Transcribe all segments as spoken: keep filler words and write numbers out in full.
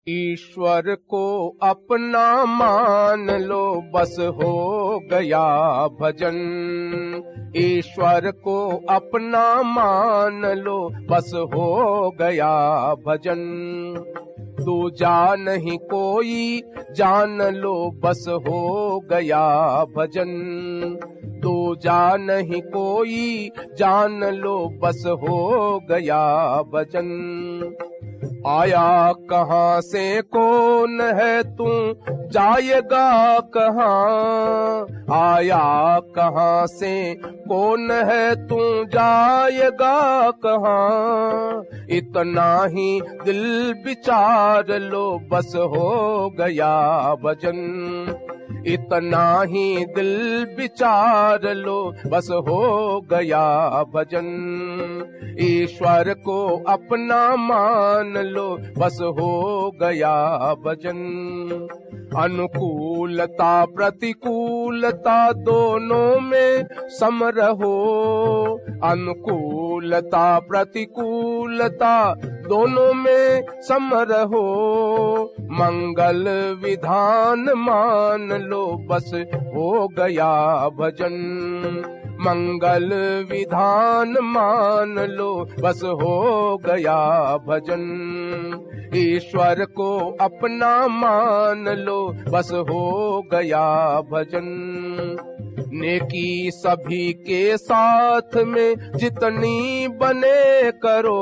ईश्वर को अपना मान लो, बस हो गया भजन। ईश्वर को अपना मान लो, बस हो गया भजन। दूजा नहीं कोई जान लो, बस हो गया भजन। दूजा नहीं कोई जान लो, बस हो गया भजन। आया कहाँ से कौन है तू, जाएगा कहाँ। आया कहाँ से कौन है तू, जाएगा कहाँ। इतना ही दिल विचार लो, बस हो गया भजन। इतना ही दिल विचार लो, बस हो गया भजन। ईश्वर को अपना मान लो, बस हो गया भजन। अनुकूलता प्रतिकूलता दोनों में सम रहो। अनुकूलता प्रतिकूलता दोनों में सम रहो। मंगल विधान मान लो, बस हो गया भजन। मंगल विधान मान लो, बस हो गया भजन। ईश्वर को अपना मान लो, बस हो गया भजन। नेकी सभी के साथ में जितनी बने करो।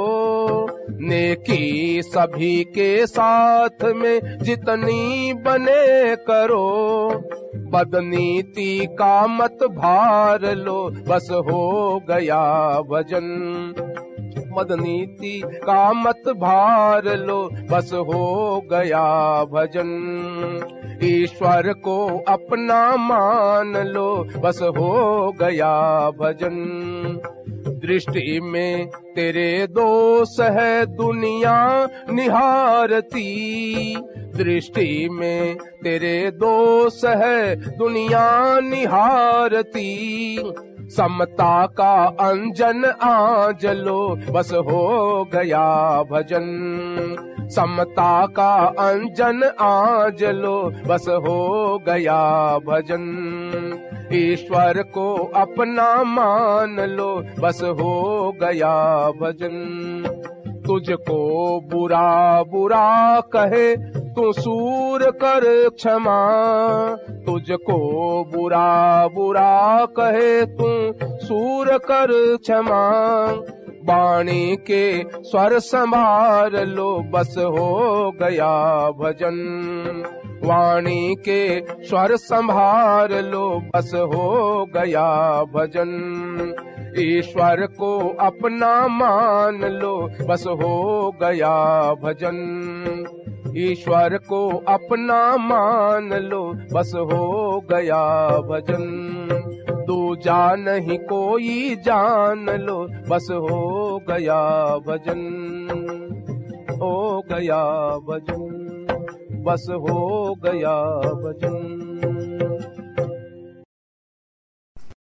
नेकी सभी के साथ में जितनी बने करो। बदनीति का मत भार लो, बस हो गया भजन। बदनीति का मत भार लो, बस हो गया भजन। ईश्वर को अपना मान लो, बस हो गया भजन। दृष्टि में तेरे दोष है दुनिया निहारती। दृष्टि में तेरे दोष है दुनिया निहारती। समता का अंजन आज लो, बस हो गया भजन। समता का अंजन आज लो, बस हो गया भजन। ईश्वर को अपना मान लो, बस हो गया भजन। तुझको बुरा बुरा कहे तू सूर कर क्षमा। तुझको बुरा बुरा कहे तू सूर कर क्षमा। वाणी के स्वर संभार लो, बस हो गया भजन। वाणी के स्वर संभार लो, बस हो गया भजन। ईश्वर को अपना मान लो, बस हो गया भजन। ईश्वर को अपना मान लो, बस हो गया भजन। दूजा नहीं कोई जान लो, बस हो गया भजन। हो गया भजन, बस हो गया भजन।